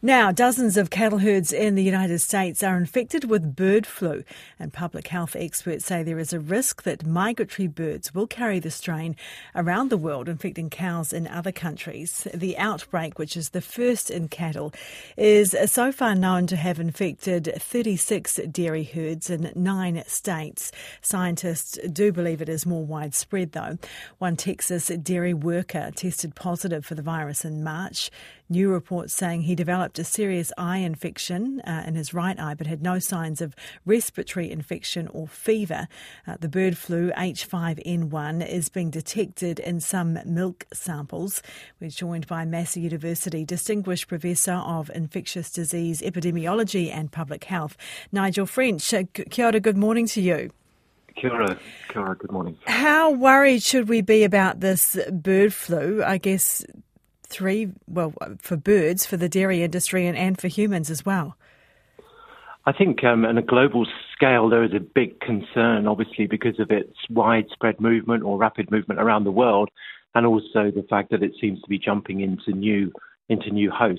Now, dozens of cattle herds in the United States are infected with bird flu, and public health experts say there is a risk that migratory birds will carry the strain around the world, infecting cows in other countries. The outbreak, which is the first in cattle, is so far known to have infected 36 dairy herds in 9 states. Scientists do believe it is more widespread, though. One Texas dairy worker tested positive for the virus in March. New reports saying he developed a serious eye infection in his right eye but had no signs of respiratory infection or fever. The bird flu H5N1 is being detected in some milk samples. We're joined by Massey University Distinguished Professor of Infectious Disease Epidemiology and Public Health, Nigel French. Kia ora, good morning to you. Kia ora, good morning. How worried should we be about this bird flu? I guess for birds, for the dairy industry and for humans as well. I think on a global scale there is a big concern, obviously, because of its widespread movement or rapid movement around the world, and also the fact that it seems to be jumping into new hosts.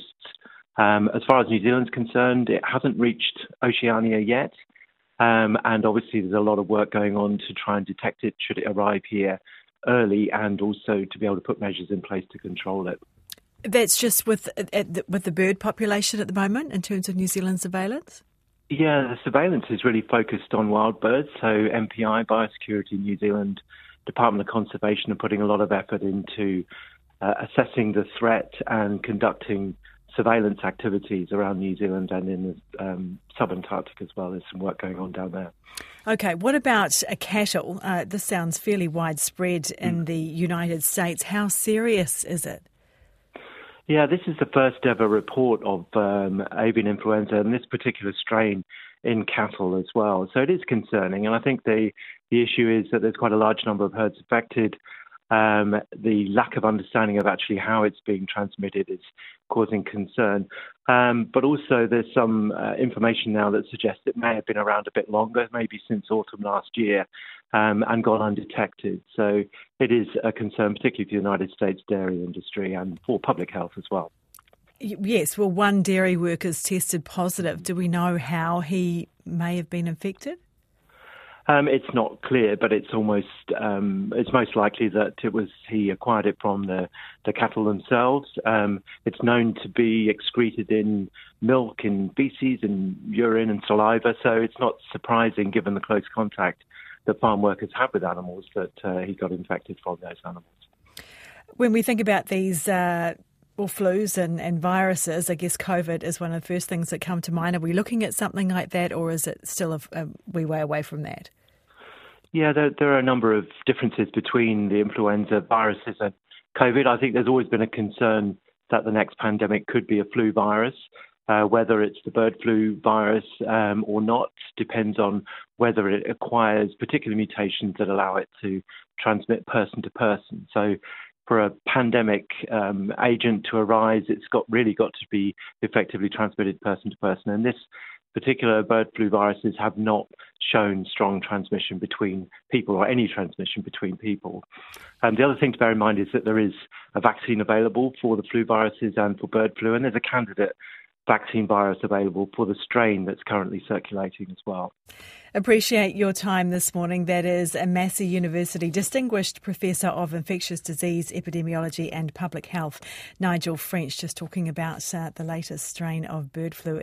As far as New Zealand's concerned, it hasn't reached Oceania yet, and obviously there's a lot of work going on to try and detect it should it arrive here early, and also to be able to put measures in place to control it. That's just with the bird population at the moment in terms of New Zealand's surveillance? Yeah, the surveillance is really focused on wild birds. So MPI, Biosecurity New Zealand, Department of Conservation are putting a lot of effort into assessing the threat and conducting surveillance activities around New Zealand and in the sub-Antarctic as well. There's some work going on down there. OK, what about cattle? This sounds fairly widespread in the United States. How serious is it? Yeah, this is the first ever report of avian influenza and this particular strain in cattle as well. So it is concerning. And I think the issue is that there's quite a large number of herds affected. The lack of understanding of actually how it's being transmitted is causing concern. But also there's some information now that suggests it may have been around a bit longer, maybe since autumn last year, and gone undetected. So it is a concern, particularly for the United States dairy industry and for public health as well. Yes, well, one dairy worker's tested positive. Do we know how he may have been infected? It's not clear, but it's most likely that he acquired it from the cattle themselves. It's known to be excreted in milk, in feces, in urine and saliva, so it's not surprising, given the close contact that farm workers have with animals, that he got infected from those animals. When we think about these flus and viruses, I guess COVID is one of the first things that come to mind. Are we looking at something like that, or is it still a wee way away from that? Yeah, there are a number of differences between the influenza viruses and COVID. I think there's always been a concern that the next pandemic could be a flu virus. Whether it's the bird flu virus or not depends on whether it acquires particular mutations that allow it to transmit person to person. So for a pandemic agent to arise, it's really got to be effectively transmitted person to person. And this particular bird flu viruses have not shown strong transmission between people or any transmission between people. The other thing to bear in mind is that there is a vaccine available for the flu viruses and for bird flu, and there's a candidate vaccine virus available for the strain that's currently circulating as well. Appreciate your time this morning. That is a Massey University Distinguished Professor of Infectious Disease Epidemiology and Public Health, Nigel French, just talking about the latest strain of bird flu.